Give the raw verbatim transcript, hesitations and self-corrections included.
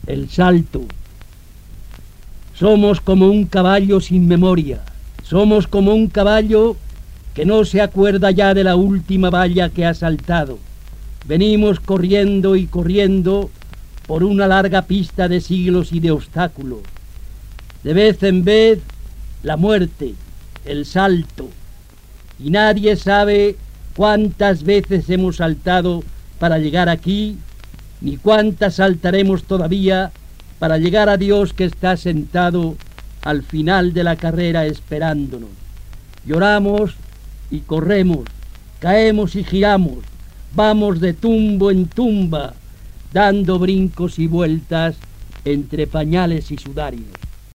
el salto. Somos como un caballo sin memoria, somos como un caballo que no se acuerda ya de la última valla que ha saltado. Venimos corriendo y corriendo por una larga pista de siglos y de obstáculos. De vez en vez, la muerte, el salto. Y nadie sabe cuántas veces hemos saltado para llegar aquí, ni cuántas saltaremos todavía para llegar a Dios que está sentado al final de la carrera esperándonos. Lloramos y corremos, caemos y giramos, vamos de tumbo en tumba, dando brincos y vueltas entre pañales y sudarios.